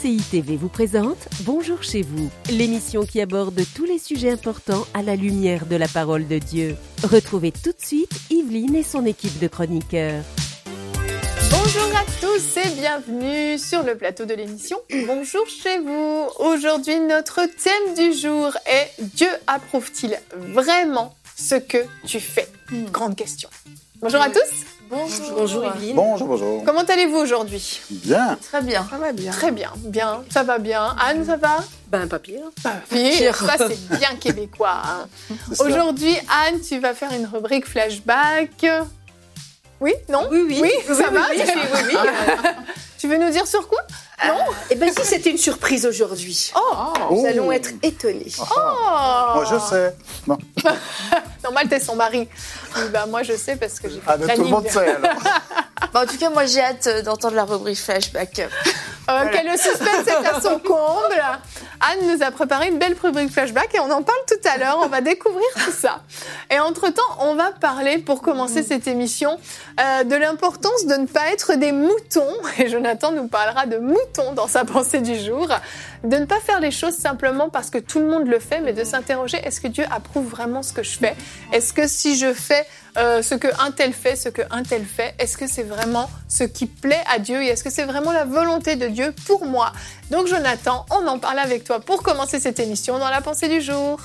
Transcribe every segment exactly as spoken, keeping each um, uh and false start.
C I T V vous présente Bonjour chez vous, l'émission qui aborde tous les sujets importants à la lumière de la parole de Dieu. Retrouvez tout de suite Yveline et son équipe de chroniqueurs. Bonjour à tous et bienvenue sur le plateau de l'émission Bonjour chez vous. Aujourd'hui, notre thème du jour est Dieu approuve-t-il vraiment ce que tu fais? Grande question. Bonjour à tous. Bonjour. Bonjour Yveline. Bonjour, bonjour. Comment allez-vous aujourd'hui? Bien. Très bien. Ça va bien. Très bien, bien. Ça va bien. Anne, ça va? Ben, pas pire. Pas pire. Ça, c'est bien québécois. Hein. Aujourd'hui, Anne, tu vas faire une rubrique flashback. Oui? Non? Oui, oui. Oui, oui ça oui, va? Oui, oui, oui, oui. Tu veux nous dire sur quoi? Non? Eh bien, si c'était une surprise aujourd'hui. Oh! Nous Oh. allons être étonnés. Oh! Moi, je sais. Non. Normal, t'es son mari. Oui, bah, moi, je sais parce que j'ai fait Ah, le ben, tout le planning. monde sait, alors. Bah, en tout cas, moi, j'ai hâte euh, d'entendre la rubrique flashback. Euh, voilà. Le suspense est à son comble. Anne nous a préparé une belle rubrique flashback et on en parle tout à l'heure. On va découvrir tout ça. Et entre-temps, on va parler, pour commencer cette émission, euh, de l'importance de ne pas être des moutons. Et Jonathan nous parlera de moutons dans sa pensée du jour. De ne pas faire les choses simplement parce que tout le monde le fait, mais de s'interroger, est-ce que Dieu approuve vraiment ce que je fais? Est-ce que si je fais euh, ce que un tel fait, ce que un tel fait, est-ce que c'est vraiment ce qui plaît à Dieu et est-ce que c'est vraiment la volonté de Dieu pour moi? Donc Jonathan, on en parle avec toi pour commencer cette émission dans la pensée du jour.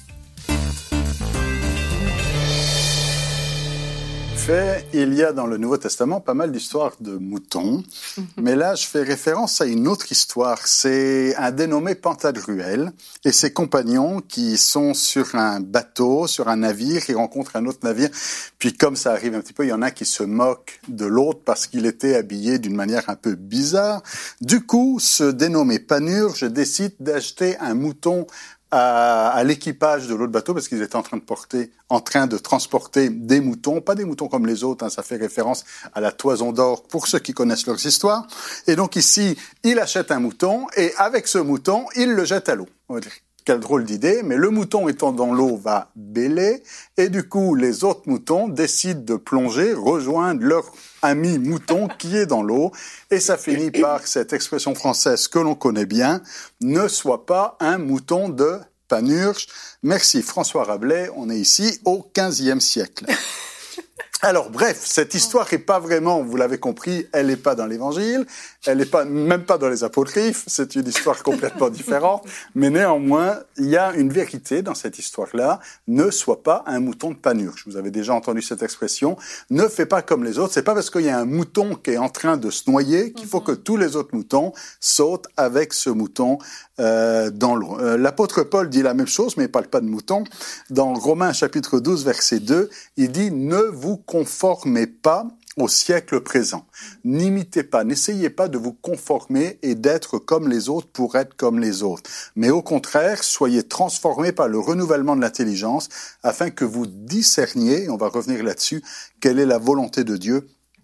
Fait, il y a dans le Nouveau Testament pas mal d'histoires de moutons, mais là je fais référence à une autre histoire. C'est un dénommé Pantagruel et ses compagnons qui sont sur un bateau, sur un navire, ils rencontrent un autre navire, puis comme ça arrive un petit peu, il y en a qui se moquent de l'autre parce qu'il était habillé d'une manière un peu bizarre. Du coup, ce dénommé Panurge décide d'acheter un mouton à, à l'équipage de l'autre bateau parce qu'ils étaient en train de porter, en train de transporter des moutons, pas des moutons comme les autres, hein, ça fait référence à la toison d'or pour ceux qui connaissent leurs histoires. Et donc ici, il achète un mouton et avec ce mouton, il le jette à l'eau. On va dire, quelle drôle d'idée, mais le mouton étant dans l'eau va bêler et du coup, les autres moutons décident de plonger, rejoindre leur ami mouton qui est dans l'eau et ça finit par cette expression française que l'on connaît bien, ne sois pas un mouton de Panurge. Merci François Rabelais, on est ici au quinzième siècle. Alors bref, cette histoire n'est pas vraiment, vous l'avez compris, elle n'est pas dans l'Évangile, elle n'est pas même pas dans les apocryphes, c'est une histoire complètement différente, mais néanmoins, il y a une vérité dans cette histoire-là, ne sois pas un mouton de Panurge. Vous avez déjà entendu cette expression, ne fais pas comme les autres, c'est pas parce qu'il y a un mouton qui est en train de se noyer qu'il faut que tous les autres moutons sautent avec ce mouton euh, dans l'eau. Euh, l'apôtre Paul dit la même chose, mais il parle pas de mouton. Dans Romains chapitre douze, verset deux, il dit « Ne vous conformez pas au siècle présent. N'imitez pas, n'essayez pas de vous conformer et d'être comme les autres pour être comme les autres. Mais au contraire, soyez transformés par le renouvellement de l'intelligence afin que vous discerniez, et on va revenir là-dessus, quelle est la volonté de Dieu,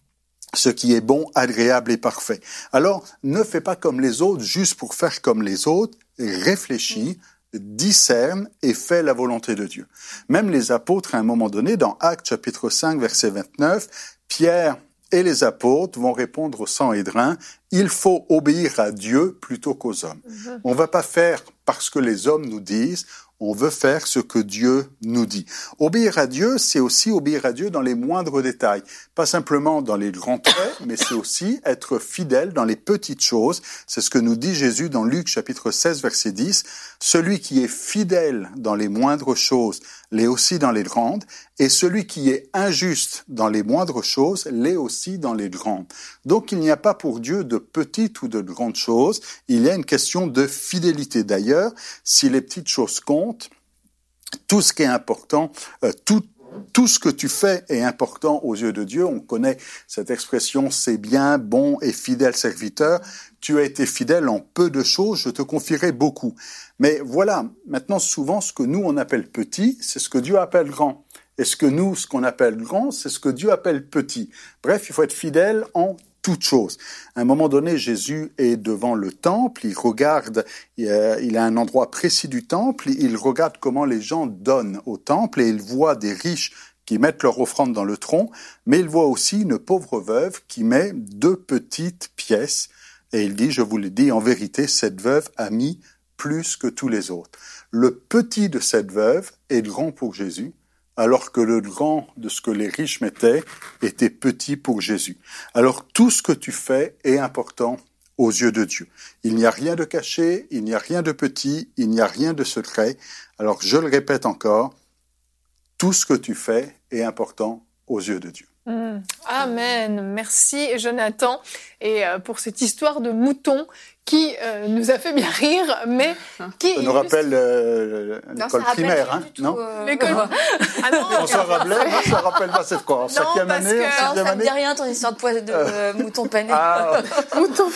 ce qui est bon, agréable et parfait. Alors, ne fais pas comme les autres juste pour faire comme les autres, réfléchis, discerne et fait la volonté de Dieu. Même les apôtres, à un moment donné, dans Actes chapitre cinq, verset vingt-neuf, Pierre et les apôtres vont répondre au Sanhédrin, il faut obéir à Dieu plutôt qu'aux hommes. Mm-hmm. On ne va pas faire parce que les hommes nous disent, on veut faire ce que Dieu nous dit. Obéir à Dieu, c'est aussi obéir à Dieu dans les moindres détails. Pas simplement dans les grands traits, mais c'est aussi être fidèle dans les petites choses. C'est ce que nous dit Jésus dans Luc chapitre seize, verset dix. Celui qui est fidèle dans les moindres choses, l'est aussi dans les grandes. Et celui qui est injuste dans les moindres choses, l'est aussi dans les grandes. Donc il n'y a pas pour Dieu de petites ou de grandes choses. Il y a une question de fidélité. D'ailleurs, si les petites choses comptent, tout ce qui est important, euh, tout Tout ce que tu fais est important aux yeux de Dieu. On connaît cette expression, c'est bien, bon et fidèle serviteur. Tu as été fidèle en peu de choses, je te confierai beaucoup. Mais voilà, maintenant souvent ce que nous on appelle petit, c'est ce que Dieu appelle grand. Et ce que nous, ce qu'on appelle grand, c'est ce que Dieu appelle petit. Bref, il faut être fidèle en toutes choses. À un moment donné, Jésus est devant le temple, il regarde, il a un endroit précis du temple, il regarde comment les gens donnent au temple et il voit des riches qui mettent leur offrande dans le tronc, mais il voit aussi une pauvre veuve qui met deux petites pièces Et il dit, je vous le dis, en vérité, cette veuve a mis plus que tous les autres. Le petit de cette veuve est grand pour Jésus, alors que le grand de ce que les riches mettaient était petit pour Jésus. Alors tout ce que tu fais est important aux yeux de Dieu. Il n'y a rien de caché, il n'y a rien de petit, il n'y a rien de secret. Alors je le répète encore, tout ce que tu fais est important aux yeux de Dieu. Mmh. Amen. Merci Jonathan et euh, pour cette histoire de mouton qui euh, nous a fait bien rire, mais qui ça nous rappelle euh, l'école primaire, hein, non euh... L'école. Ah non. François Rabelais, moi ça rappelle pas cette quoi. En cinquième année, que... en sixième non, ça année. me dit rien ton histoire de, pois- de euh, mouton pané. Ah. Mouton.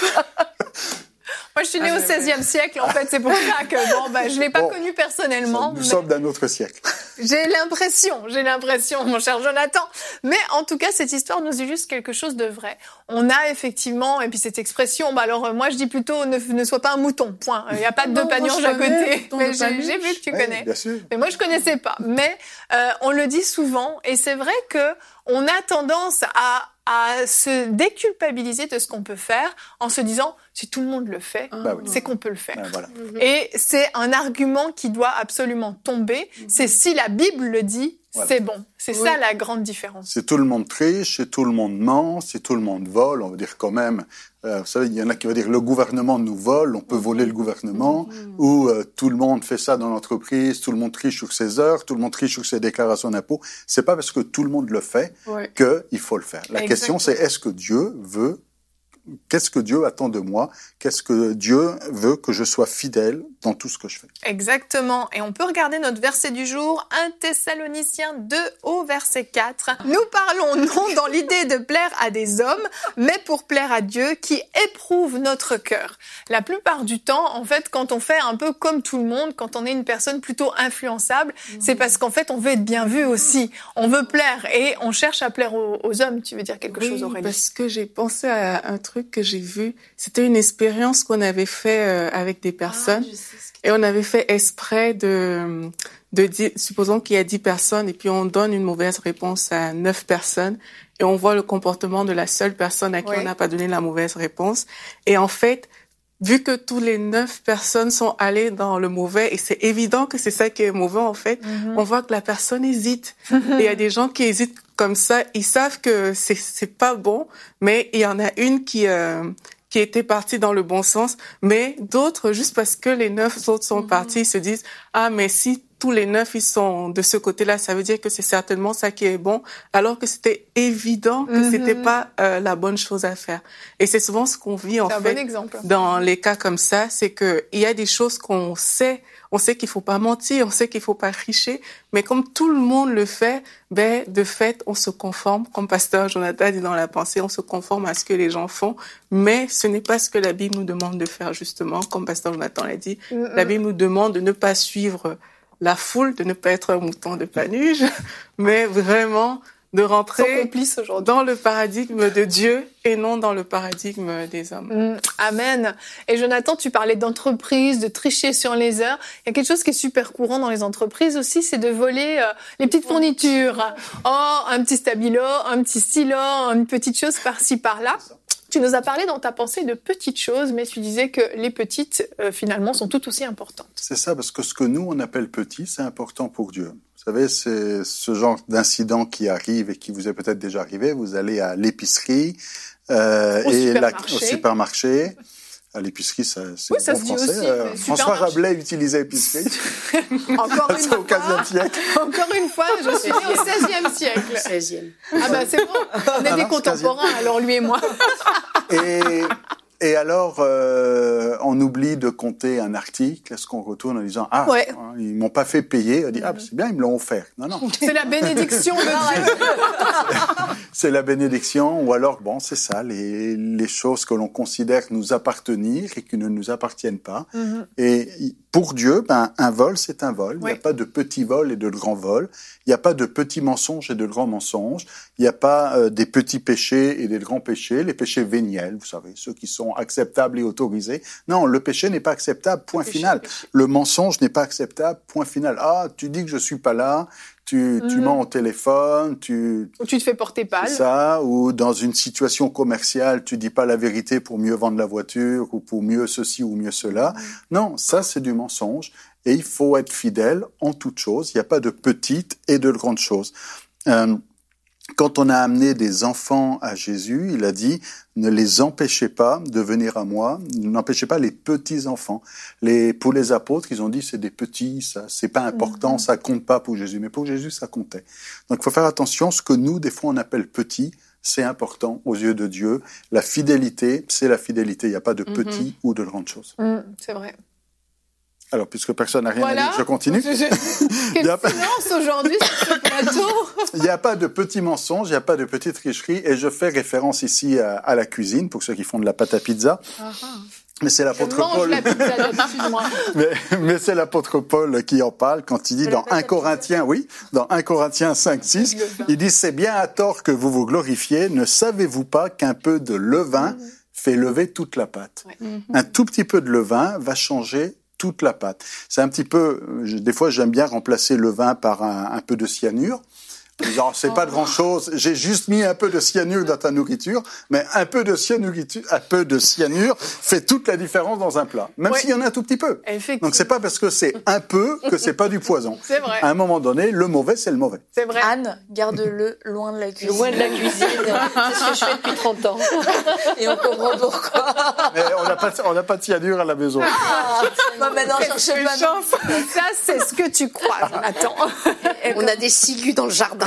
Moi, je suis née ah, au seizième siècle, en fait, c'est pour ça que bon, bah, je l'ai pas bon, connu personnellement. Nous mais... sommes d'un autre siècle. J'ai l'impression, j'ai l'impression, mon cher Jonathan. Mais en tout cas, cette histoire nous illustre quelque chose de vrai. On a effectivement, et puis cette expression, bah alors moi je dis plutôt ne, ne sois pas un mouton, point. Il n'y a pas de deux panurges à côté. Mais j'ai, j'ai vu que tu oui, connais. Bien sûr. Mais moi je connaissais pas. Mais euh, on le dit souvent, et c'est vrai que on a tendance à à se déculpabiliser de ce qu'on peut faire en se disant si tout le monde le fait, bah oui. c'est qu'on peut le faire. Bah, voilà. Et c'est un argument qui doit absolument tomber. C'est si la Bible le dit, voilà. C'est bon. C'est oui. ça la grande différence. Si tout le monde triche, si tout le monde ment, si tout le monde vole, on va dire quand même, euh, vous savez, il y en a qui vont dire le gouvernement nous vole, on peut voler le gouvernement, mmh. ou euh, tout le monde fait ça dans l'entreprise, tout le monde triche sur ses heures, tout le monde triche sur ses déclarations d'impôts. C'est pas parce que tout le monde le fait ouais. qu'il faut le faire. La Exactement. question c'est est-ce que Dieu veut Qu'est-ce que Dieu attend de moi? Qu'est-ce que Dieu veut que je sois fidèle dans tout ce que je fais? Exactement. Et on peut regarder notre verset du jour, un Thessaloniciens deux au verset quatre. Nous parlons non dans l'idée de plaire à des hommes, mais pour plaire à Dieu qui éprouve notre cœur. La plupart du temps, en fait, quand on fait un peu comme tout le monde, quand on est une personne plutôt influençable, mmh. c'est parce qu'en fait, on veut être bien vu aussi. On veut plaire et on cherche à plaire aux, aux hommes. Tu veux dire quelque oui, chose, Aurélie? Parce que j'ai pensé à un truc que j'ai vu, c'était une expérience qu'on avait fait euh, avec des personnes ah, et on avait fait exprès de, de dire, supposons qu'il y a dix personnes et puis on donne une mauvaise réponse à neuf personnes et on voit le comportement de la seule personne à qui oui. on n'a pas donné la mauvaise réponse et en fait, vu que tous les neuf personnes sont allées dans le mauvais et c'est évident que c'est ça qui est mauvais en fait, mm-hmm. on voit que la personne hésite et il y a des gens qui hésitent comme ça, ils savent que c'est c'est pas bon, mais il y en a une qui euh, qui était partie dans le bon sens, mais d'autres juste parce que les neuf autres sont mm-hmm. partis, ils se disent ah mais si tous les neuf ils sont de ce côté-là, ça veut dire que c'est certainement ça qui est bon, alors que c'était évident que mm-hmm. c'était pas euh, la bonne chose à faire. Et c'est souvent ce qu'on vit en c'est fait un bon exemple. Dans les cas comme ça, c'est que il y a des choses qu'on sait. On sait qu'il faut pas mentir, on sait qu'il faut pas tricher, mais comme tout le monde le fait, ben de fait, on se conforme, comme pasteur Jonathan dit dans la pensée, on se conforme à ce que les gens font, mais ce n'est pas ce que la Bible nous demande de faire justement, comme pasteur Jonathan l'a dit. Mm-hmm. La Bible nous demande de ne pas suivre la foule, de ne pas être un mouton de Panurge, mais vraiment de rentrer dans le paradigme de Dieu et non dans le paradigme des hommes. Mmh, amen. Et Jonathan, tu parlais d'entreprise, de tricher sur les heures. Il y a quelque chose qui est super courant dans les entreprises aussi, c'est de voler euh, les petites fournitures. Oh, un petit stabilo, un petit stylo, une petite chose par-ci, par-là. Tu nous as parlé dans ta pensée de petites choses, mais tu disais que les petites, euh, finalement, sont tout aussi importantes. C'est ça, parce que ce que nous, on appelle petit, c'est important pour Dieu. Vous savez, c'est ce genre d'incident qui arrive et qui vous est peut-être déjà arrivé. Vous allez à l'épicerie euh, au et supermarché. La, au supermarché. À l'épicerie, ça, c'est oui, ça bon se dit français. aussi. Euh, François Rabelais utilisait épicerie. Encore une au quinzième siècle. Encore une fois, je suis née au seizième siècle. seizième. Ah bah c'est bon, on est ah des non, contemporains, quinzième. Alors lui et moi. Et... Et alors, euh, on oublie de compter un article. Est-ce qu'on retourne en disant ah ouais. hein, ils m'ont pas fait payer. On dit ah c'est bien ils me l'ont offert. Non non. C'est la bénédiction de Dieu. C'est la bénédiction ou alors bon c'est ça les les choses que l'on considère nous appartenir et qui ne nous appartiennent pas. Mm-hmm. Et pour Dieu, ben un vol c'est un vol. Oui. Il n'y a pas de petit vol et de grand vol. Il n'y a pas de petits mensonges et de grands mensonges. Il n'y a pas euh, des petits péchés et des grands péchés. Les péchés véniels, vous savez, ceux qui sont sont acceptables et autorisées. Non, le péché n'est pas acceptable, point le final. Péché, péché. Le mensonge n'est pas acceptable, point final. Ah, tu dis que je suis pas là, tu, mmh. tu mens au téléphone, tu... Ou tu te fais porter pâle. Ça, ou dans une situation commerciale, tu dis pas la vérité pour mieux vendre la voiture, ou pour mieux ceci ou mieux cela. Mmh. Non, ça, c'est du mensonge. Et il faut être fidèle en toutes choses. Il n'y a pas de petites et de grandes choses. Euh, Quand on a amené des enfants à Jésus, il a dit « Ne les empêchez pas de venir à moi, n'empêchez pas les petits-enfants. » Les, pour les apôtres, ils ont dit « C'est des petits, ça, c'est pas important, mm-hmm. ça compte pas pour Jésus. » Mais pour Jésus, ça comptait. Donc, il faut faire attention. Ce que nous, des fois, on appelle petit, c'est important aux yeux de Dieu. La fidélité, c'est la fidélité. Il n'y a pas de mm-hmm. petit ou de grande chose. Mm, c'est vrai. Alors, puisque personne n'a rien voilà. à dire, je continue. Je, je... Quel silence aujourd'hui sur ce plateau. Il n'y a pas de petits mensonges, il n'y a pas de petites tricheries, et je fais référence ici à, à la cuisine, pour ceux qui font de la pâte à pizza. Uh-huh. Mais c'est l'apôtre je mange Paul. La pizza, excuse-moi. mais, mais c'est l'apôtre Paul qui en parle quand il dit dans un Corinthiens, oui, dans un Corinthiens cinq, six, il dit « C'est bien à tort que vous vous glorifiez, ne savez-vous pas qu'un peu de levain mm-hmm. fait lever toute la pâte ouais. ?» mm-hmm. Un tout petit peu de levain va changer toute la pâte. C'est un petit peu, des fois j'aime bien remplacer le vin par un, un peu de cyanure. Genre, c'est pas de grand chose, j'ai juste mis un peu de cyanure dans ta nourriture, mais un peu de cyanure, un peu de cyanure fait toute la différence dans un plat. Même oui. s'il y en a un tout petit peu. Donc c'est pas parce que c'est un peu que c'est pas du poison. C'est vrai. À un moment donné, le mauvais, c'est le mauvais. C'est vrai. Anne, garde-le loin de la cuisine. Loin de la cuisine. C'est ce que je fais depuis trente ans. Et on comprend pourquoi. Mais on n'a pas, on n'a pas de cyanure à la maison. Ah, bah maintenant, cherchez pas. Ça, c'est ce que tu crois, Jonathan. On a des ciguës dans le jardin.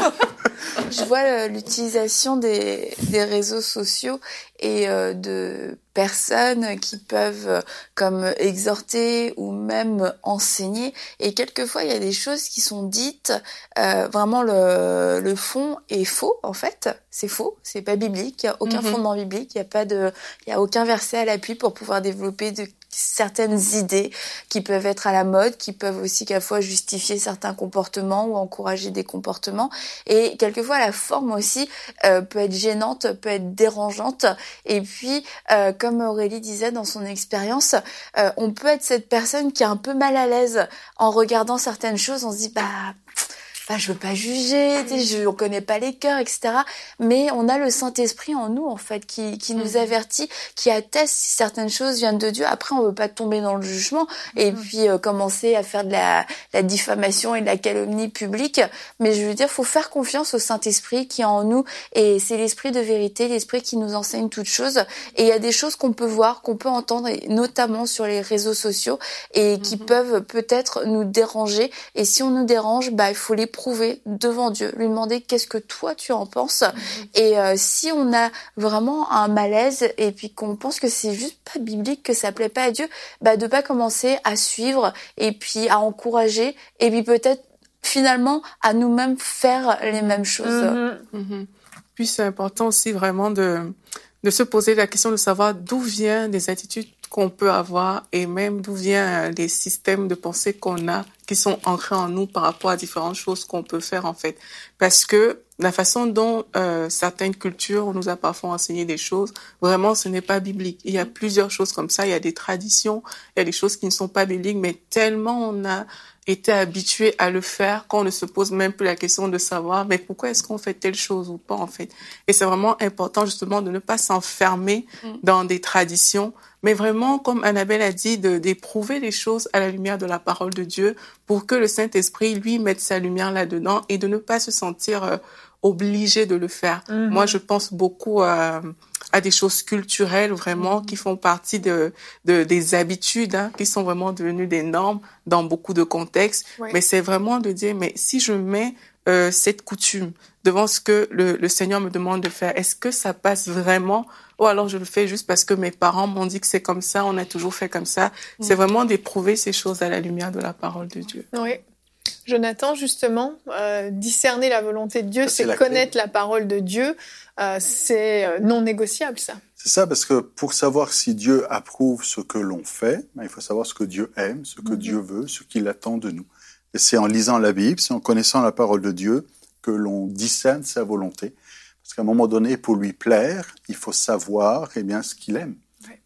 Je vois l'utilisation des, des réseaux sociaux et euh, de personnes qui peuvent euh, comme exhorter ou même enseigner. Et quelquefois, il y a des choses qui sont dites, euh, vraiment le, le fond est faux, en fait. C'est faux, c'est pas biblique, il n'y a aucun mm-hmm. fondement biblique, il n'y a pas de, il y a aucun verset à l'appui pour pouvoir développer de certaines idées qui peuvent être à la mode, qui peuvent aussi quelquefois justifier certains comportements ou encourager des comportements. Et quelquefois, la forme aussi euh, peut être gênante, peut être dérangeante. Et puis, euh, comme Aurélie disait dans son expérience, euh, on peut être cette personne qui est un peu mal à l'aise en regardant certaines choses. On se dit, bah... Enfin, je veux pas juger, tu sais, je, on connaît pas les cœurs, et cetera. Mais on a le Saint-Esprit en nous, en fait, qui, qui nous avertit, qui atteste si certaines choses viennent de Dieu. Après, on veut pas tomber dans le jugement et mmh. puis euh, commencer à faire de la, la diffamation et de la calomnie publique. Mais je veux dire, faut faire confiance au Saint-Esprit qui est en nous et c'est l'Esprit de vérité, l'Esprit qui nous enseigne toutes choses. Et il y a des choses qu'on peut voir, qu'on peut entendre, et notamment sur les réseaux sociaux et qui mmh. peuvent peut-être nous déranger. Et si on nous dérange, bah, il faut les prouver devant Dieu, lui demander qu'est-ce que toi tu en penses. Mmh. Et euh, si on a vraiment un malaise et puis qu'on pense que c'est juste pas biblique, que ça plaît pas à Dieu, bah de pas commencer à suivre et puis à encourager et puis peut-être finalement à nous-mêmes faire les mêmes choses. Mmh. Mmh. Puis c'est important aussi vraiment de de se poser la question de savoir d'où viennent les attitudes qu'on peut avoir et même d'où viennent les systèmes de pensée qu'on a qui sont ancrés en nous par rapport à différentes choses qu'on peut faire en fait. Parce que la façon dont euh, certaines cultures nous a parfois enseigné des choses, vraiment ce n'est pas biblique. Il y a plusieurs choses comme ça, il y a des traditions, il y a des choses qui ne sont pas bibliques, mais tellement on a été habitué à le faire qu'on ne se pose même plus la question de savoir mais pourquoi est-ce qu'on fait telle chose ou pas en fait. Et c'est vraiment important justement de ne pas s'enfermer mmh. dans des traditions, mais vraiment, comme Annabelle a dit, de, d'éprouver les choses à la lumière de la parole de Dieu pour que le Saint-Esprit, lui, mette sa lumière là-dedans et de ne pas se sentir euh, obligé de le faire. Mm-hmm. Moi, je pense beaucoup à, à des choses culturelles, vraiment, mm-hmm. qui font partie de, de des habitudes, hein, qui sont vraiment devenues des normes dans beaucoup de contextes. Oui. Mais c'est vraiment de dire, mais si je mets euh, cette coutume devant ce que le, le Seigneur me demande de faire, est-ce que ça passe vraiment ou alors je le fais juste parce que mes parents m'ont dit que c'est comme ça, on a toujours fait comme ça. Mmh. C'est vraiment d'éprouver ces choses à la lumière de la parole de Dieu. Oui. Jonathan, justement, euh, discerner la volonté de Dieu, ça, c'est, c'est connaître clé. La parole de Dieu, euh, c'est non négociable, ça. C'est ça, parce que pour savoir si Dieu approuve ce que l'on fait, ben, il faut savoir ce que Dieu aime, ce que mmh. Dieu veut, ce qu'il attend de nous. Et c'est en lisant la Bible, c'est en connaissant la parole de Dieu que l'on discerne sa volonté. Parce qu'à un moment donné, pour lui plaire, il faut savoir eh bien, ce qu'il aime.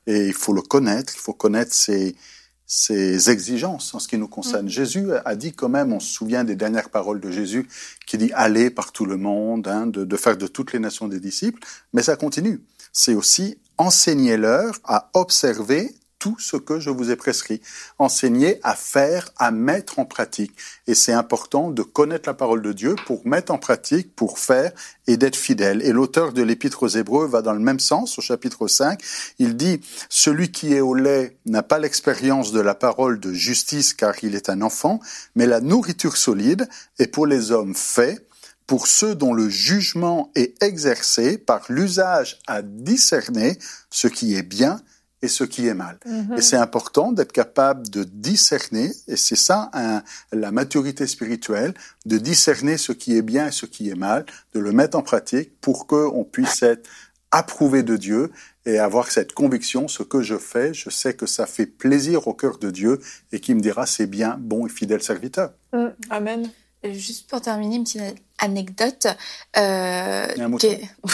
et il faut le connaître, il faut connaître ses, ses exigences en ce qui nous concerne. Mmh. Jésus a dit quand même, on se souvient des dernières paroles de Jésus, qui dit « Allez par tout le monde hein, », de, de faire de toutes les nations des disciples, mais ça continue. C'est aussi « Enseignez-leur à observer tout ce que je vous ai prescrit. Enseigner à faire, à mettre en pratique. » Et c'est important de connaître la parole de Dieu pour mettre en pratique, pour faire et d'être fidèle. Et l'auteur de l'Épître aux Hébreux va dans le même sens, au chapitre cinq. Il dit « Celui qui est au lait n'a pas l'expérience de la parole de justice car il est un enfant, mais la nourriture solide est pour les hommes faits, pour ceux dont le jugement est exercé par l'usage à discerner ce qui est bien et ce qui est mal. Mm-hmm. Et c'est important d'être capable de discerner, et c'est ça un, la maturité spirituelle, de discerner ce qui est bien et ce qui est mal, de le mettre en pratique pour qu'on puisse être approuvé de Dieu et avoir cette conviction, ce que je fais, je sais que ça fait plaisir au cœur de Dieu et qu'il me dira c'est bien, bon et fidèle serviteur. Mm. Amen. Juste pour terminer, une petite anecdote. Euh, il y a un mouton.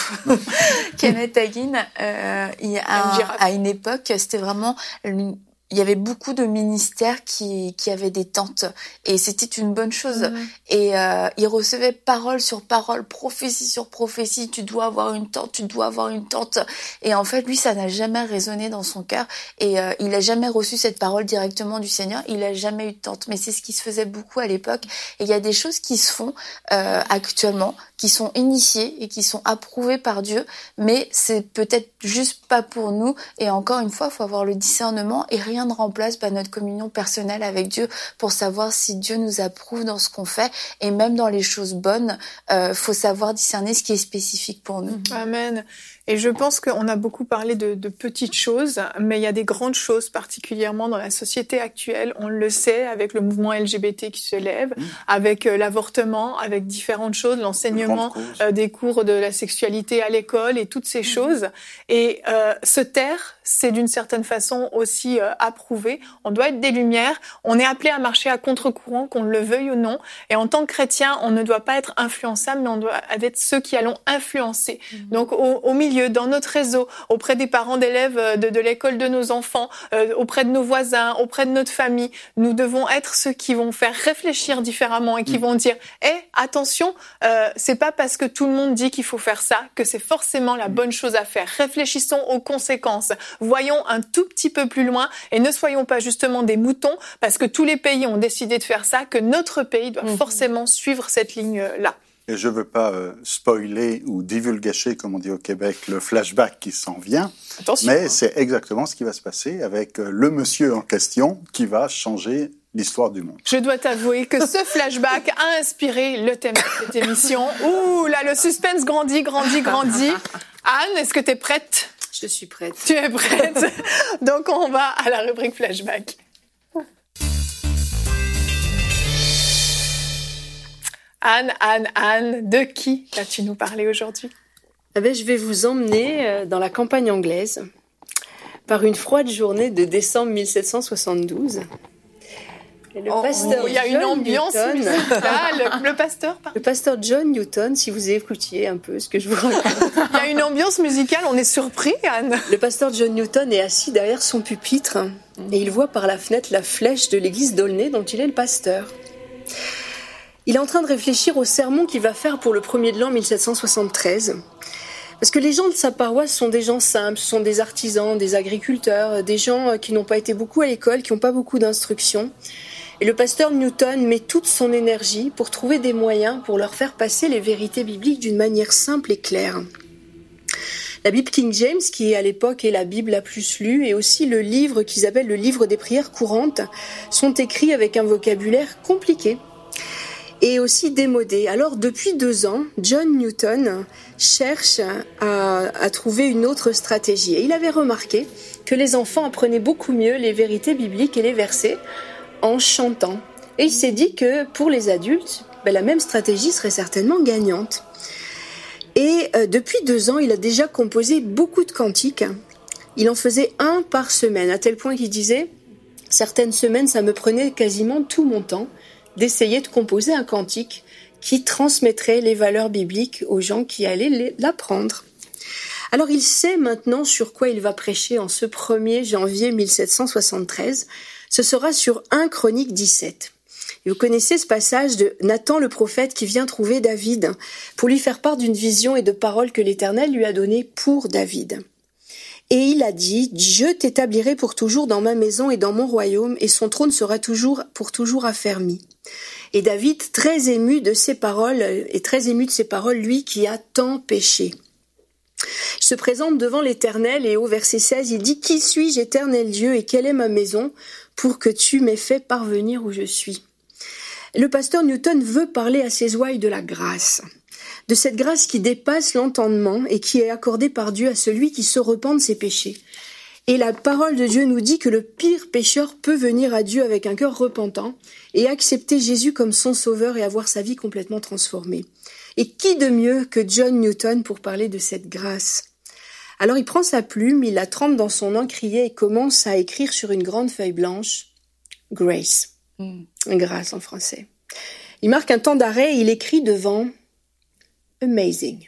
Kenneth Hagin, euh, il a, à une époque, c'était vraiment... Il y avait beaucoup de ministères qui, qui avaient des tentes et c'était une bonne chose. Mmh. Et euh, il recevait parole sur parole, prophétie sur prophétie. Tu dois avoir une tente, tu dois avoir une tente. Et en fait, lui, ça n'a jamais résonné dans son cœur et euh, il a jamais reçu cette parole directement du Seigneur. Il a jamais eu de tente. Mais c'est ce qui se faisait beaucoup à l'époque. Et il y a des choses qui se font euh, actuellement, qui sont initiées et qui sont approuvées par Dieu, mais c'est peut-être juste pas pour nous. Et encore une fois, il faut avoir le discernement et rien ne remplace bah, notre communion personnelle avec Dieu pour savoir si Dieu nous approuve dans ce qu'on fait. Et même dans les choses bonnes, euh, faut savoir discerner ce qui est spécifique pour nous. Amen. Et je pense qu'on a beaucoup parlé de, de petites choses, mais il y a des grandes choses, particulièrement dans la société actuelle. On le sait, avec le mouvement L G B T qui se lève, mmh. avec euh, l'avortement, avec différentes choses, l'enseignement euh, des cours de la sexualité à l'école et toutes ces mmh. choses. Et euh, se taire, c'est d'une certaine façon aussi euh, approuvé. On doit être des lumières. On est appelé à marcher à contre-courant, qu'on le veuille ou non. Et en tant que chrétien, on ne doit pas être influençable, mais on doit être ceux qui allons influencer. Mmh. Donc, au, au milieu, dans notre réseau, auprès des parents d'élèves de, de l'école de nos enfants, euh, auprès de nos voisins, auprès de notre famille, nous devons être ceux qui vont faire réfléchir différemment et qui mmh. vont dire « Eh, attention, euh, c'est pas parce que tout le monde dit qu'il faut faire ça que c'est forcément la bonne chose à faire. Réfléchissons aux conséquences. Voyons un tout petit peu plus loin et ne soyons pas justement des moutons parce que tous les pays ont décidé de faire ça, que notre pays doit mmh. forcément suivre cette ligne-là. » Et je ne veux pas euh, spoiler ou divulgacher, comme on dit au Québec, le flashback qui s'en vient. Attention, mais hein. c'est exactement ce qui va se passer avec euh, le monsieur en question qui va changer l'histoire du monde. Je dois t'avouer que ce flashback a inspiré le thème de cette émission. Ouh, là, le suspense grandit, grandit, grandit. Anne, est-ce que tu es prête ? Je suis prête. Tu es prête ? Donc, on va à la rubrique flashback. Anne, Anne, Anne, de qui vas-tu nous parler aujourd'hui ? Eh bien, je vais vous emmener dans la campagne anglaise par une froide journée de décembre mille sept cent soixante-douze. Et le oh, pasteur il y a une John ambiance Newton, musicale. Le, le pasteur, pardon. Le pasteur John Newton, si vous écoutiez un peu ce que je vous raconte. Il y a une ambiance musicale, on est surpris, Anne. Le pasteur John Newton est assis derrière son pupitre et il voit par la fenêtre la flèche de l'église d'Aulnay dont il est le pasteur. Il est en train de réfléchir au sermon qu'il va faire pour le premier de l'an mille sept cent soixante-treize. Parce que les gens de sa paroisse sont des gens simples, ce sont des artisans, des agriculteurs, des gens qui n'ont pas été beaucoup à l'école, qui n'ont pas beaucoup d'instruction. Et le pasteur Newton met toute son énergie pour trouver des moyens pour leur faire passer les vérités bibliques d'une manière simple et claire. La Bible King James, qui à l'époque est la Bible la plus lue, et aussi le livre qu'ils appellent le livre des prières courantes, sont écrits avec un vocabulaire compliqué et aussi démodé. Alors, depuis deux ans, John Newton cherche à, à trouver une autre stratégie. Et il avait remarqué que les enfants apprenaient beaucoup mieux les vérités bibliques et les versets en chantant. Et il s'est dit que pour les adultes, ben, la même stratégie serait certainement gagnante. Et euh, depuis deux ans, il a déjà composé beaucoup de cantiques. Il en faisait un par semaine, à tel point qu'il disait « Certaines semaines, ça me prenait quasiment tout mon temps » d'essayer de composer un cantique qui transmettrait les valeurs bibliques aux gens qui allaient l'apprendre. Alors il sait maintenant sur quoi il va prêcher en ce premier janvier mille sept cent soixante-treize. Ce sera sur premier Chroniques dix-sept. Et vous connaissez ce passage de Nathan le prophète qui vient trouver David pour lui faire part d'une vision et de paroles que l'Éternel lui a données pour David. Et il a dit, « Je t'établirai pour toujours dans ma maison et dans mon royaume, et son trône sera toujours pour toujours affermi. » Et David, très ému de ces paroles, est très ému de ces paroles, lui qui a tant péché. Il se présente devant l'Éternel et au verset seize, il dit, « Qui suis-je, Éternel Dieu, et quelle est ma maison pour que tu m'aies fait parvenir où je suis ?» Le pasteur Newton veut parler à ses ouailles de la grâce, de cette grâce qui dépasse l'entendement et qui est accordée par Dieu à celui qui se repent de ses péchés. Et la parole de Dieu nous dit que le pire pécheur peut venir à Dieu avec un cœur repentant et accepter Jésus comme son sauveur et avoir sa vie complètement transformée. Et qui de mieux que John Newton pour parler de cette grâce ? Alors il prend sa plume, il la trempe dans son encrier et commence à écrire sur une grande feuille blanche « Grace ». Grâce en français. Il marque un temps d'arrêt et il écrit devant Amazing.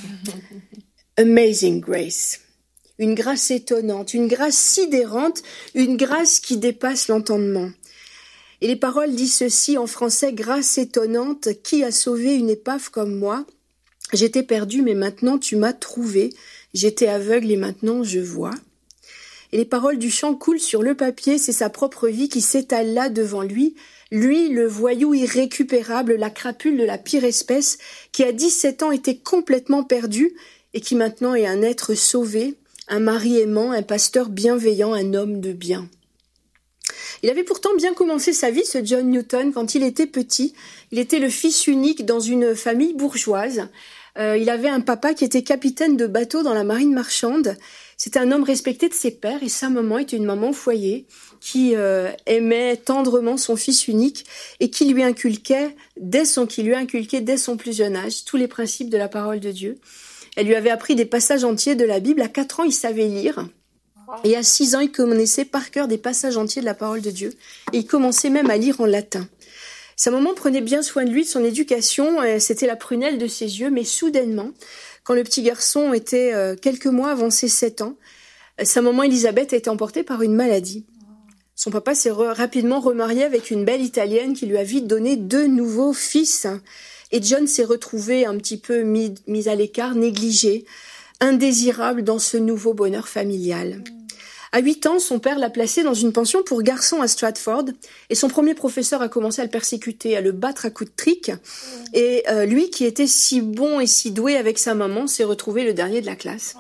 Amazing grace. Une grâce étonnante, une grâce sidérante, une grâce qui dépasse l'entendement. Et les paroles disent ceci en français, grâce étonnante, qui a sauvé une épave comme moi? J'étais perdu, mais maintenant tu m'as trouvé. J'étais aveugle et maintenant je vois. Et les paroles du chant coulent sur le papier, c'est sa propre vie qui s'étale là devant lui. Lui, le voyou irrécupérable, la crapule de la pire espèce, qui à dix-sept ans était complètement perdu et qui maintenant est un être sauvé, un mari aimant, un pasteur bienveillant, un homme de bien. Il avait pourtant bien commencé sa vie, ce John Newton, quand il était petit. Il était le fils unique dans une famille bourgeoise. Euh, il avait un papa qui était capitaine de bateau dans la marine marchande. C'était un homme respecté de ses pairs et sa maman était une maman au foyer qui euh, aimait tendrement son fils unique et qui lui inculquait dès son qui lui inculquait dès son plus jeune âge tous les principes de la parole de Dieu. Elle lui avait appris des passages entiers de la Bible. À quatre ans, il savait lire. Et à six ans, il connaissait par cœur des passages entiers de la parole de Dieu. Et il commençait même à lire en latin. Sa maman prenait bien soin de lui, de son éducation. C'était la prunelle de ses yeux. Mais soudainement, quand le petit garçon était euh, quelques mois avant ses sept ans, sa maman Elisabeth a été emportée par une maladie. Son papa s'est re- rapidement remarié avec une belle Italienne qui lui a vite donné deux nouveaux fils. Et John s'est retrouvé un petit peu mis, mis à l'écart, négligé, indésirable dans ce nouveau bonheur familial. À huit ans, son père l'a placé dans une pension pour garçons à Stratford et son premier professeur a commencé à le persécuter, à le battre à coups de trique. Et euh, lui, qui était si bon et si doué avec sa maman, s'est retrouvé le dernier de la classe.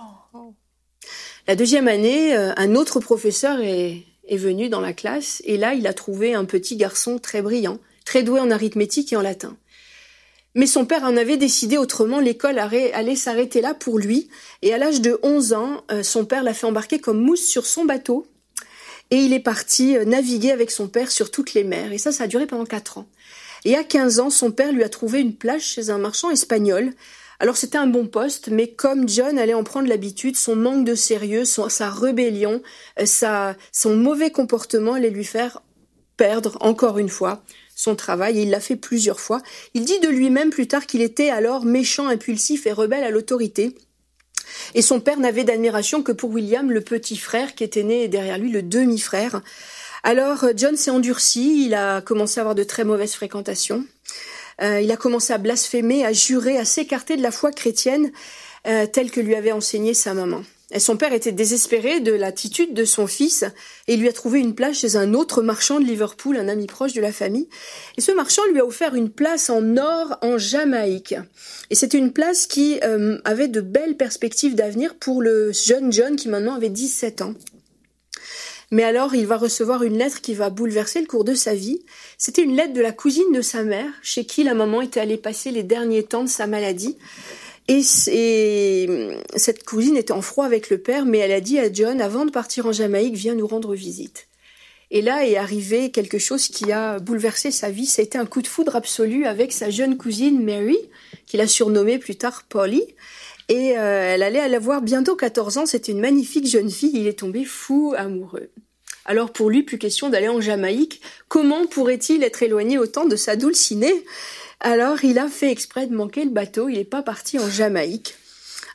La deuxième année, euh, un autre professeur est, est venu dans la classe et là, il a trouvé un petit garçon très brillant, très doué en arithmétique et en latin. Mais son père en avait décidé autrement, l'école allait s'arrêter là pour lui. Et à l'âge de onze ans, son père l'a fait embarquer comme mousse sur son bateau. Et il est parti naviguer avec son père sur toutes les mers. Et ça, ça a duré pendant quatre ans. Et à quinze ans, son père lui a trouvé une place chez un marchand espagnol. Alors c'était un bon poste, mais comme John allait en prendre l'habitude, son manque de sérieux, son, sa rébellion, sa, son mauvais comportement allait lui faire perdre, encore une fois, son travail, et il l'a fait plusieurs fois. Il dit de lui-même plus tard qu'il était alors méchant, impulsif et rebelle à l'autorité. Et son père n'avait d'admiration que pour William, le petit frère, qui était né derrière lui, le demi-frère. Alors John s'est endurci, il a commencé à avoir de très mauvaises fréquentations. Euh, il a commencé à blasphémer, à jurer, à s'écarter de la foi chrétienne euh, telle que lui avait enseignée sa maman. Et son père était désespéré de l'attitude de son fils et il lui a trouvé une place chez un autre marchand de Liverpool, un ami proche de la famille. Et ce marchand lui a offert une place en or en Jamaïque. Et c'était une place qui euh, avait de belles perspectives d'avenir pour le jeune John qui maintenant avait dix-sept ans. Mais alors, il va recevoir une lettre qui va bouleverser le cours de sa vie. C'était une lettre de la cousine de sa mère, chez qui la maman était allée passer les derniers temps de sa maladie. Et, et cette cousine était en froid avec le père, mais elle a dit à John, avant de partir en Jamaïque, viens nous rendre visite. Et là est arrivé quelque chose qui a bouleversé sa vie. Ça a été un coup de foudre absolu avec sa jeune cousine Mary, qu'il a surnommée plus tard Polly. Et euh, elle allait la voir bientôt quatorze ans. C'était une magnifique jeune fille. Il est tombé fou amoureux. Alors pour lui, plus question d'aller en Jamaïque. Comment pourrait-il être éloigné autant de sa dulcinée ? Alors, il a fait exprès de manquer le bateau, il n'est pas parti en Jamaïque.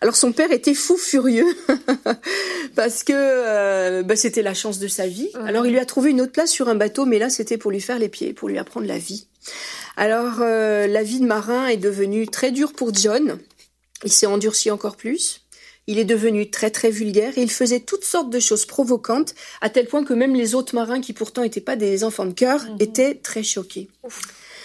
Alors son père était fou furieux parce que euh, bah, c'était la chance de sa vie. Alors il lui a trouvé une autre place sur un bateau, mais là c'était pour lui faire les pieds, pour lui apprendre la vie. Alors euh, la vie de marin est devenue très dure pour John. Il s'est endurci encore plus. Il est devenu très très vulgaire et il faisait toutes sortes de choses provocantes, à tel point que même les autres marins, qui pourtant n'étaient pas des enfants de cœur, mmh. étaient très choqués. Ouf.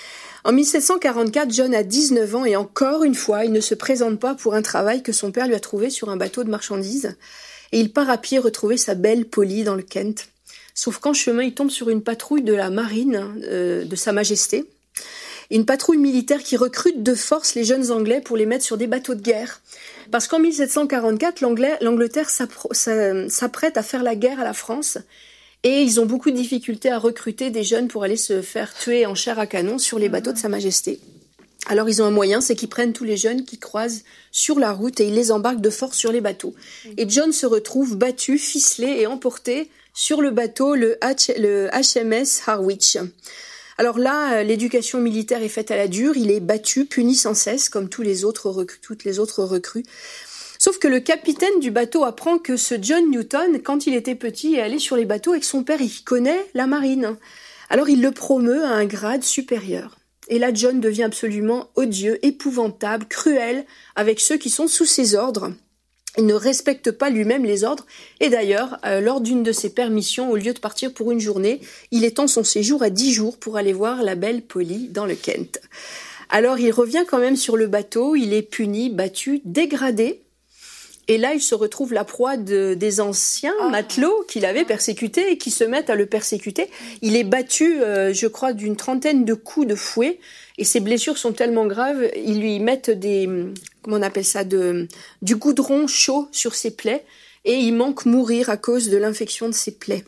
En mille sept cent quarante-quatre, John a dix-neuf ans et encore une fois, il ne se présente pas pour un travail que son père lui a trouvé sur un bateau de marchandises. Et il part à pied retrouver sa belle Polly dans le Kent. Sauf qu'en chemin, il tombe sur une patrouille de la marine euh, de Sa Majesté. Une patrouille militaire qui recrute de force les jeunes Anglais pour les mettre sur des bateaux de guerre. Parce qu'en mille sept cent quarante-quatre, l'Anglais, l'Angleterre s'apprête à faire la guerre à la France et ils ont beaucoup de difficultés à recruter des jeunes pour aller se faire tuer en chair à canon sur les bateaux de Sa Majesté. Alors ils ont un moyen, c'est qu'ils prennent tous les jeunes qui croisent sur la route et ils les embarquent de force sur les bateaux. Et John se retrouve battu, ficelé et emporté sur le bateau, le, H, le H M S Harwich. Alors là, l'éducation militaire est faite à la dure, il est battu, puni sans cesse, comme tous les autres recrues, toutes les autres recrues. Sauf que le capitaine du bateau apprend que ce John Newton, quand il était petit, est allé sur les bateaux et que son père, il connaît la marine. Alors il le promeut à un grade supérieur. Et là, John devient absolument odieux, épouvantable, cruel, avec ceux qui sont sous ses ordres. Il ne respecte pas lui-même les ordres. Et d'ailleurs, euh, lors d'une de ses permissions, au lieu de partir pour une journée, il étend son séjour à dix jours pour aller voir la belle Polly dans le Kent. Alors, il revient quand même sur le bateau, il est puni, battu, dégradé. Et là, il se retrouve la proie de, des anciens ah. matelots qu'il avait persécutés et qui se mettent à le persécuter. Il est battu, euh, je crois, d'une trentaine de coups de fouet. Et ses blessures sont tellement graves, ils lui mettent des, comment on appelle ça, de, du goudron chaud sur ses plaies. Et il manque mourir à cause de l'infection de ses plaies.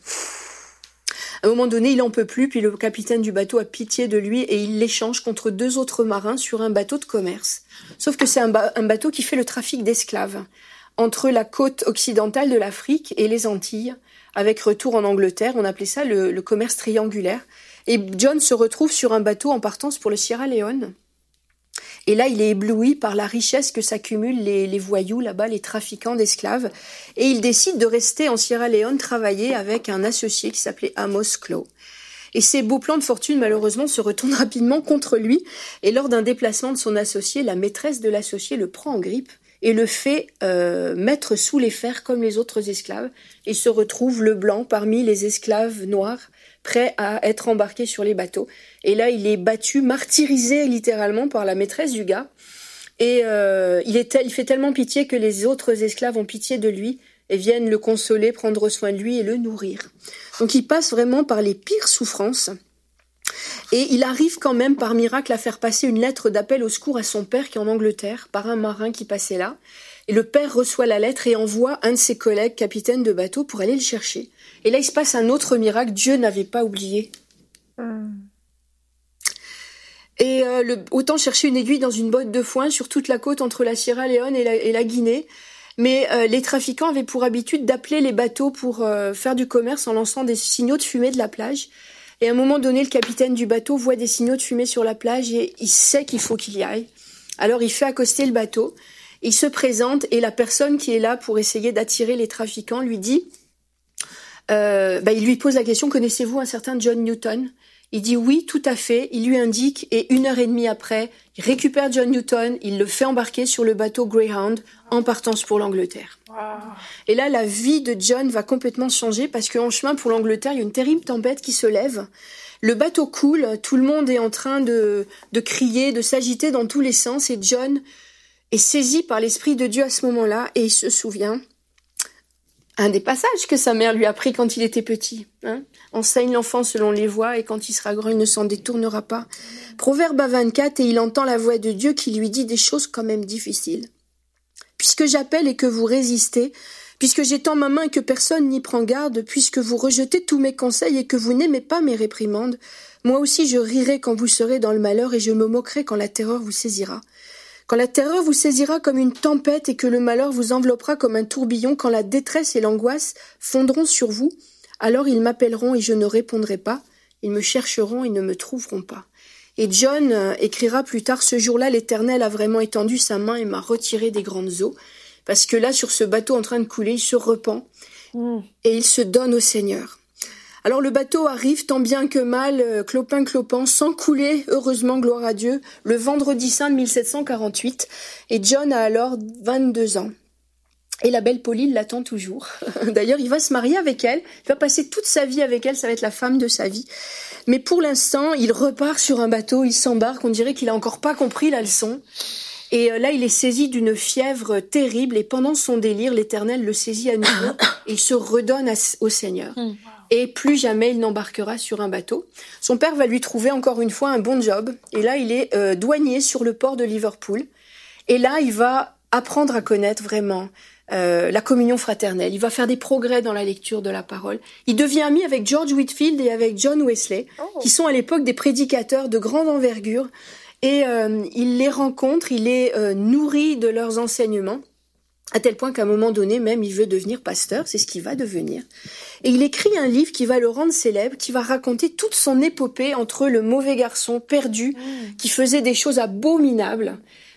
À un moment donné, il en peut plus, puis le capitaine du bateau a pitié de lui et il l'échange contre deux autres marins sur un bateau de commerce. Sauf que c'est un, ba- un bateau qui fait le trafic d'esclaves entre la côte occidentale de l'Afrique et les Antilles, avec retour en Angleterre. On appelait ça le, le commerce triangulaire. Et John se retrouve sur un bateau en partance pour le Sierra Leone. Et là, il est ébloui par la richesse que s'accumulent les, les voyous là-bas, les trafiquants d'esclaves. Et il décide de rester en Sierra Leone, travailler avec un associé qui s'appelait Amos Clow. Et ses beaux plans de fortune, malheureusement, se retournent rapidement contre lui. Et lors d'un déplacement de son associé, la maîtresse de l'associé le prend en grippe et le fait euh, mettre sous les fers comme les autres esclaves. Et se retrouve le blanc parmi les esclaves noirs, prêt à être embarqué sur les bateaux. Et là, il est battu, martyrisé littéralement par la maîtresse du gars. Et euh, il, est tel, il fait tellement pitié que les autres esclaves ont pitié de lui et viennent le consoler, prendre soin de lui et le nourrir. Donc il passe vraiment par les pires souffrances. Et il arrive quand même par miracle à faire passer une lettre d'appel au secours à son père qui est en Angleterre, par un marin qui passait là. Et le père reçoit la lettre et envoie un de ses collègues, capitaine de bateau, pour aller le chercher. Et là, il se passe un autre miracle. Dieu n'avait pas oublié. Mm. Et euh, le, autant chercher une aiguille dans une botte de foin sur toute la côte entre la Sierra Leone et la, et la Guinée. Mais euh, les trafiquants avaient pour habitude d'appeler les bateaux pour euh, faire du commerce en lançant des signaux de fumée de la plage. Et à un moment donné, le capitaine du bateau voit des signaux de fumée sur la plage et il sait qu'il faut qu'il y aille. Alors il fait accoster le bateau. Il se présente et la personne qui est là pour essayer d'attirer les trafiquants lui dit, euh, bah, il lui pose la question, connaissez-vous un certain John Newton ? Il dit oui, tout à fait. Il lui indique et une heure et demie après, il récupère John Newton, il le fait embarquer sur le bateau Greyhound en partance pour l'Angleterre. Wow. Et là, la vie de John va complètement changer parce qu'en chemin pour l'Angleterre, il y a une terrible tempête qui se lève. Le bateau coule, tout le monde est en train de, de crier, de s'agiter dans tous les sens et John est saisi par l'Esprit de Dieu à ce moment-là et il se souvient un des passages que sa mère lui a appris quand il était petit. Hein. Enseigne l'enfant selon les voies et quand il sera grand, il ne s'en détournera pas. Proverbe vingt-quatre et il entend la voix de Dieu qui lui dit des choses quand même difficiles. Puisque j'appelle et que vous résistez, puisque j'étends ma main et que personne n'y prend garde, puisque vous rejetez tous mes conseils et que vous n'aimez pas mes réprimandes, moi aussi je rirai quand vous serez dans le malheur et je me moquerai quand la terreur vous saisira. Quand la terreur vous saisira comme une tempête et que le malheur vous enveloppera comme un tourbillon, quand la détresse et l'angoisse fondront sur vous, alors ils m'appelleront et je ne répondrai pas, ils me chercheront et ne me trouveront pas. Et John écrira plus tard, ce jour-là, l'Éternel a vraiment étendu sa main et m'a retiré des grandes eaux. parce que là, sur ce bateau en train de couler, il se repent mmh. et il se donne au Seigneur. Alors le bateau arrive tant bien que mal, euh, clopin clopant, sans couler, heureusement, gloire à Dieu, le vendredi saint de mille sept cent quarante-huit, et John a alors vingt-deux ans. Et la belle Pauline l'attend toujours. D'ailleurs, il va se marier avec elle, il va passer toute sa vie avec elle, ça va être la femme de sa vie. Mais pour l'instant, il repart sur un bateau, il s'embarque, on dirait qu'il a encore pas compris la leçon. Et là, il est saisi d'une fièvre terrible, et pendant son délire, l'Éternel le saisit à nouveau, et il se redonne à, au Seigneur. Mmh. Et plus jamais il n'embarquera sur un bateau. Son père va lui trouver encore une fois un bon job, et là, il est euh, douanier sur le port de Liverpool. Et là, il va apprendre à connaître vraiment euh, la communion fraternelle. Il va faire des progrès dans la lecture de la parole. Il devient ami avec George Whitefield et avec John Wesley, oh. qui sont à l'époque des prédicateurs de grande envergure. Et euh, il les rencontre, il les euh, nourrit de leurs enseignements, à tel point qu'à un moment donné, même, il veut devenir pasteur, c'est ce qu'il va devenir. Et il écrit un livre qui va le rendre célèbre, qui va raconter toute son épopée entre le mauvais garçon perdu, mmh. qui faisait des choses abominables,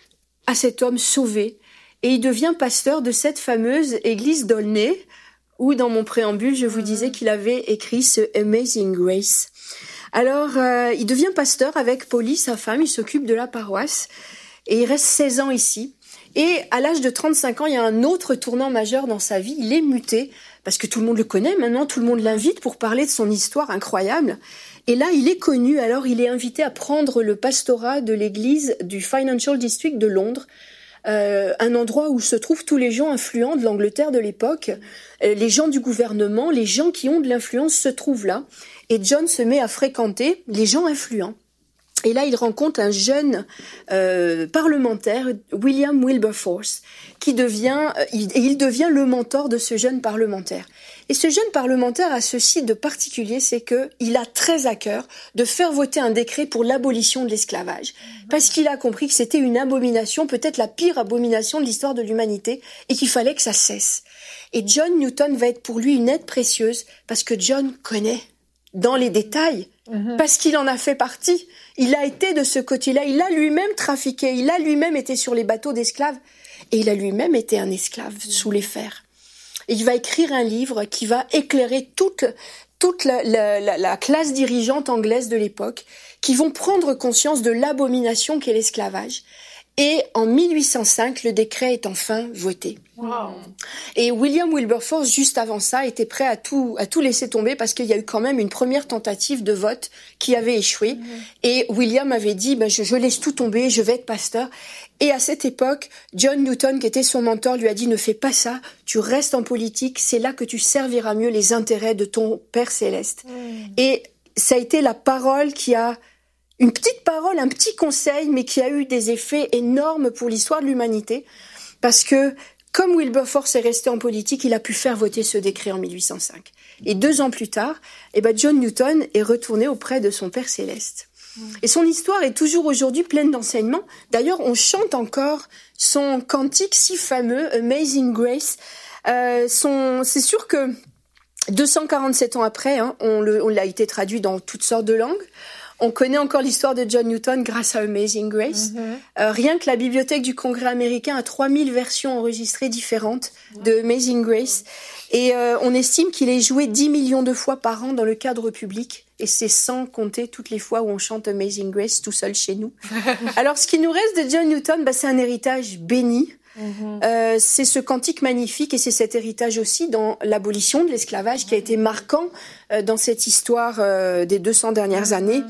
à cet homme sauvé. Et il devient pasteur de cette fameuse église d'Aulnay, où dans mon préambule, je vous disais qu'il avait écrit ce Amazing Grace. Alors, euh, il devient pasteur avec Polly, sa femme, il s'occupe de la paroisse, et il reste seize ans ici. Et à l'âge de trente-cinq ans, il y a un autre tournant majeur dans sa vie, il est muté, parce que tout le monde le connaît maintenant, tout le monde l'invite pour parler de son histoire incroyable. Et là, il est connu, alors il est invité à prendre le pastorat de l'église du Financial District de Londres, Euh, un endroit où se trouvent tous les gens influents de l'Angleterre de l'époque. Euh, les gens du gouvernement, les gens qui ont de l'influence se trouvent là. Et John se met à fréquenter les gens influents. Et là, il rencontre un jeune euh, parlementaire, William Wilberforce, qui devient, euh, il, et il devient le mentor de ce jeune parlementaire. Et ce jeune parlementaire a ceci de particulier, c'est que il a très à cœur de faire voter un décret pour l'abolition de l'esclavage, parce qu'il a compris que c'était une abomination, peut-être la pire abomination de l'histoire de l'humanité, et qu'il fallait que ça cesse. Et John Newton va être pour lui une aide précieuse, parce que John connaît dans les détails, mmh. parce qu'il en a fait partie. Il a été de ce côté-là, il a lui-même trafiqué, il a lui-même été sur les bateaux d'esclaves, et il a lui-même été un esclave mmh. sous les fers. Et il va écrire un livre qui va éclairer toute, toute la, la, la, la classe dirigeante anglaise de l'époque, qui vont prendre conscience de l'abomination qu'est l'esclavage. Et en mille huit cent cinq, le décret est enfin voté. Wow. Et William Wilberforce, juste avant ça, était prêt à tout, à tout laisser tomber parce qu'il y a eu quand même une première tentative de vote qui avait échoué. Mmh. Et William avait dit, ben, je, je laisse tout tomber, je vais être pasteur. Et à cette époque, John Newton, qui était son mentor, lui a dit, ne fais pas ça, tu restes en politique, c'est là que tu serviras mieux les intérêts de ton Père céleste. Mmh. Et ça a été la parole qui a une petite parole, un petit conseil, mais qui a eu des effets énormes pour l'histoire de l'humanité, parce que, comme Wilberforce est resté en politique, il a pu faire voter ce décret en mille huit cent cinq. Et deux ans plus tard, eh ben John Newton est retourné auprès de son Père céleste. Mmh. Et son histoire est toujours aujourd'hui pleine d'enseignements. D'ailleurs, on chante encore son cantique si fameux, Amazing Grace. Euh, son, c'est sûr que deux cent quarante-sept ans après, hein, on, le, on l'a été traduit dans toutes sortes de langues. On connaît encore l'histoire de John Newton grâce à Amazing Grace. Mm-hmm. Euh, rien que la bibliothèque du Congrès américain a trois mille versions enregistrées différentes de Amazing Grace. Et euh, on estime qu'il est joué dix millions de fois par an dans le cadre public. Et c'est sans compter toutes les fois où on chante Amazing Grace tout seul chez nous. Alors, ce qui nous reste de John Newton, bah, c'est un héritage béni. Mm-hmm. Euh, c'est ce cantique magnifique et c'est cet héritage aussi dans l'abolition de l'esclavage qui a été marquant euh, dans cette histoire euh, des deux cents dernières mm-hmm. années.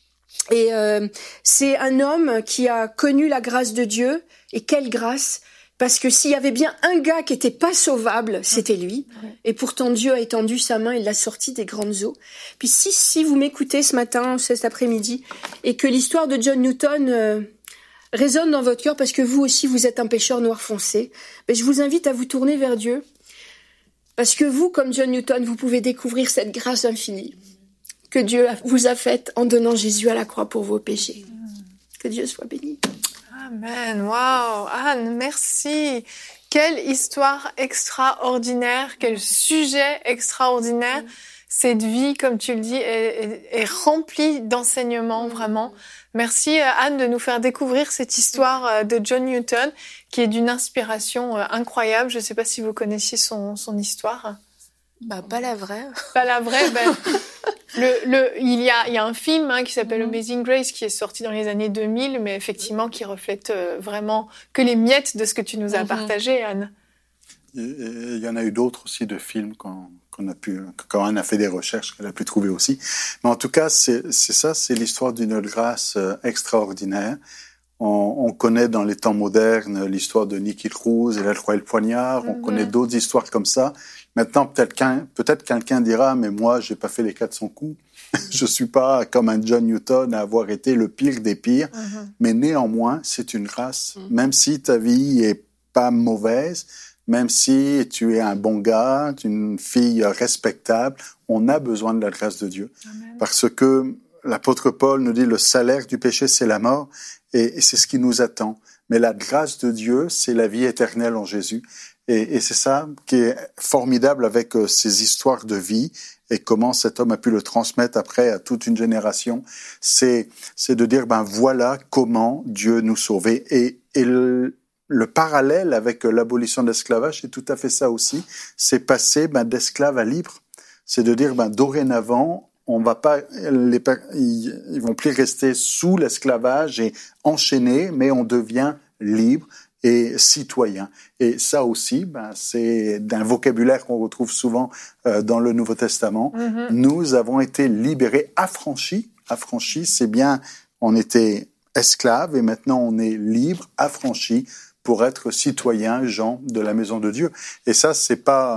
Et euh, c'est un homme qui a connu la grâce de Dieu, et quelle grâce, parce que s'il y avait bien un gars qui était pas sauvable, c'était lui. Mm-hmm. Et pourtant Dieu a étendu sa main et l'a sorti des grandes eaux. Puis si si vous m'écoutez ce matin, cet après-midi, et que l'histoire de John Newton euh, résonne dans votre cœur parce que vous aussi vous êtes un pécheur noir foncé, ben je vous invite à vous tourner vers Dieu, parce que vous, comme John Newton, vous pouvez découvrir cette grâce infinie que Dieu vous a faite en donnant Jésus à la croix pour vos péchés. Que Dieu soit béni. Amen. Waouh, Anne, merci. Quelle histoire extraordinaire, quel sujet extraordinaire. cette vie, comme tu le dis, est, est, est remplie d'enseignements, vraiment. Merci Anne de nous faire découvrir cette histoire de John Newton, qui est d'une inspiration incroyable. Je ne sais pas si vous connaissiez son, son histoire. Bah, pas la vraie. Pas la vraie, ben... Le, le, il y a, il y a un film hein, qui s'appelle mm-hmm. Amazing Grace qui est sorti dans les années deux mille, mais effectivement qui reflète euh, vraiment que les miettes de ce que tu nous as mm-hmm. partagé, Anne. Il y en a eu d'autres aussi de films qu'on, qu'on a pu, quand Anne a fait des recherches, qu'elle a pu trouver aussi. Mais en tout cas, c'est, c'est ça, c'est l'histoire d'une grâce extraordinaire. On, on connaît dans les temps modernes l'histoire de Nicky Cruz et la croix et le poignard. Mm-hmm. On connaît d'autres histoires comme ça. Maintenant, peut-être, qu'un, peut-être quelqu'un dira, mais moi, j'ai pas fait les quatre cents coups. Je suis pas comme un John Newton à avoir été le pire des pires. Mm-hmm. Mais néanmoins, c'est une grâce. Mm-hmm. Même si ta vie est pas mauvaise, même si tu es un bon gars, une fille respectable, on a besoin de la grâce de Dieu. Amen. Parce que l'apôtre Paul nous dit, le salaire du péché, c'est la mort. Et, et c'est ce qui nous attend. Mais la grâce de Dieu, c'est la vie éternelle en Jésus. Et, et c'est ça qui est formidable avec euh, ces histoires de vie et comment cet homme a pu le transmettre après à toute une génération. C'est, c'est de dire, ben voilà comment Dieu nous sauvait. Et, et le, le parallèle avec l'abolition de l'esclavage, c'est tout à fait ça aussi. C'est passer ben, d'esclave à libre. C'est de dire, ben dorénavant, on va pas, les, ils, ils vont plus rester sous l'esclavage et enchaînés, mais on devient libre et citoyen. Et ça aussi, ben, c'est d'un vocabulaire qu'on retrouve souvent euh, dans le Nouveau Testament. Mm-hmm. Nous avons été libérés, affranchis. Affranchis, c'est bien, on était esclaves et maintenant on est libre, affranchis pour être citoyen, gens de la maison de Dieu. Et ça, c'est pas,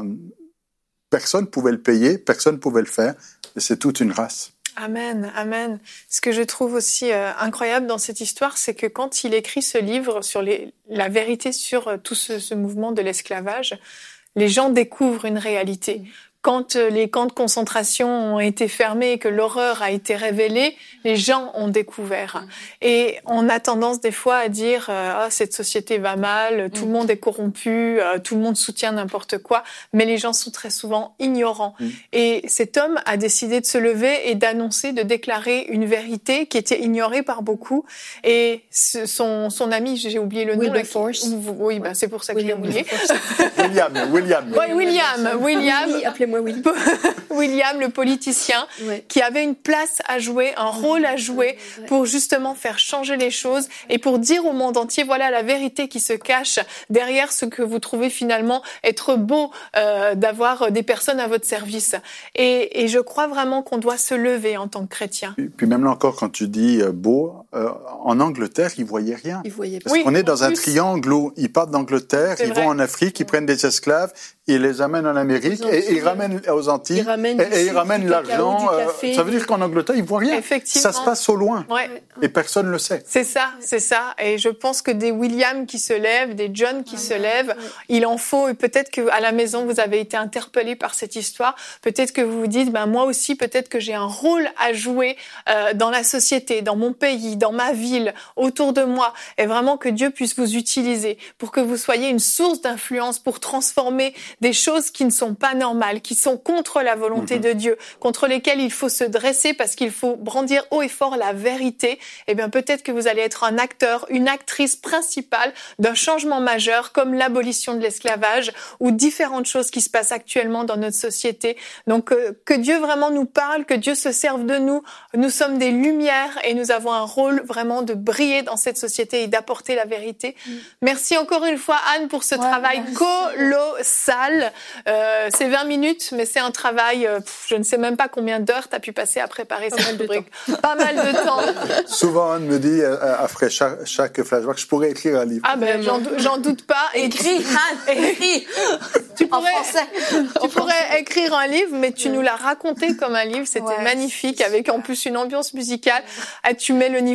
personne pouvait le payer, personne pouvait le faire. Et c'est toute une grâce. Amen, amen. Ce que je trouve aussi euh, incroyable dans cette histoire, c'est que quand il écrit ce livre sur les, la vérité sur euh, tout ce, ce mouvement de l'esclavage, les gens découvrent une réalité. Quand euh, les camps de concentration ont été fermés et que l'horreur a été révélée, les gens ont découvert. Et on a tendance des fois à dire euh, « Ah, cette société va mal, tout mm. le monde est corrompu, euh, tout le monde soutient n'importe quoi », mais les gens sont très souvent ignorants. Mm. Et cet homme a décidé de se lever et d'annoncer, de déclarer une vérité qui était ignorée par beaucoup. Et ce, son, son ami, j'ai oublié le nom. Wilberforce. Oui, ben, c'est pour ça que William je l'ai oublié. William, William. Oui, William, William. Oui, appelez-moi Willy. William, le politicien, ouais. qui avait une place à jouer, un rôle à jouer pour justement faire changer les choses et pour dire au monde entier, voilà la vérité qui se cache derrière ce que vous trouvez finalement être beau euh, d'avoir des personnes à votre service. Et, et je crois vraiment qu'on doit se lever en tant que chrétien. Et puis même là encore, quand tu dis euh, beau, euh, en Angleterre, ils voyaient rien. Ils voyaient pas. Parce oui, qu'on est dans un plus. triangle où ils partent d'Angleterre, C'est ils vrai. vont en Afrique, ils prennent des esclaves, ils les amènent en Amérique et ils ramènent aux Antilles ils ramènent et, et ils ramènent l'argent. Café, ça veut dire qu'en Angleterre, ils voient rien. Effectivement. Ça se passe au loin. Ouais. Et personne ne le sait. C'est ça, c'est ça. Et je pense que des William qui se lèvent, des John qui ouais, se lèvent, ouais. il en faut. Et peut-être que à la maison, vous avez été interpellés par cette histoire. Peut-être que vous vous dites, ben moi aussi, peut-être que j'ai un rôle à jouer euh, dans la société, dans mon pays, dans ma ville, autour de moi. Et vraiment que Dieu puisse vous utiliser pour que vous soyez une source d'influence pour transformer des choses qui ne sont pas normales, qui sont contre la volonté mm-hmm. de Dieu, contre lesquelles il faut se dresser parce qu'il faut brandir haut et fort la vérité. Eh bien, peut-être que vous allez être un acteur, une actrice principale d'un changement majeur comme l'abolition de l'esclavage ou différentes choses qui se passent actuellement dans notre société. Donc, euh, que Dieu vraiment nous parle, que Dieu se serve de nous. Nous sommes des lumières et nous avons un rôle vraiment de briller dans cette société et d'apporter la vérité. Mm. Merci encore une fois, Anne, pour ce ouais, travail merci. colossal. Euh, c'est vingt minutes, mais c'est un travail, euh, pff, je ne sais même pas combien d'heures tu as pu passer à préparer pas cette rubrique. Pas mal de temps. Souvent, Anne me dit, euh, après chaque, chaque flashback, je pourrais écrire un livre. Ah ben, j'en, j'en doute pas. Écris, Anne, écris. Tu pourrais, en français. Tu pourrais écrire un livre, mais tu nous l'as raconté comme un livre. C'était ouais, magnifique, avec en plus une ambiance musicale. Ah, tu mets le niveau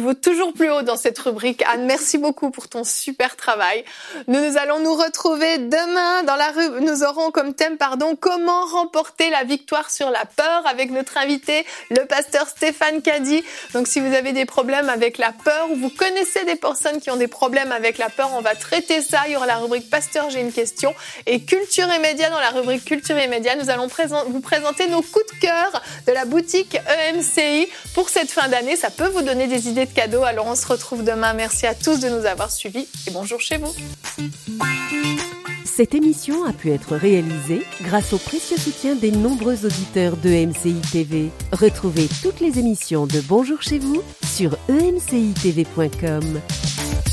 niveau toujours plus haut dans cette rubrique. Anne, merci beaucoup pour ton super travail. Nous, nous allons nous retrouver demain dans la rue. Nous aurons comme thème, pardon, comment remporter la victoire sur la peur avec notre invité, le pasteur Stéphane Caddy. Donc, si vous avez des problèmes avec la peur ou vous connaissez des personnes qui ont des problèmes avec la peur, on va traiter ça. Il y aura la rubrique Pasteur, j'ai une question. Et Culture et Médias, dans la rubrique Culture et Médias, nous allons présent- vous présenter nos coups de cœur de la boutique E M C I pour cette fin d'année. Ça peut vous donner des idées de cadeaux. Alors, on se retrouve demain. Merci à tous de nous avoir suivis et bonjour chez vous. Cette émission a pu être réalisée grâce au précieux soutien des nombreux auditeurs de E M C I T V. Retrouvez toutes les émissions de Bonjour chez vous sur e m c i t v point com.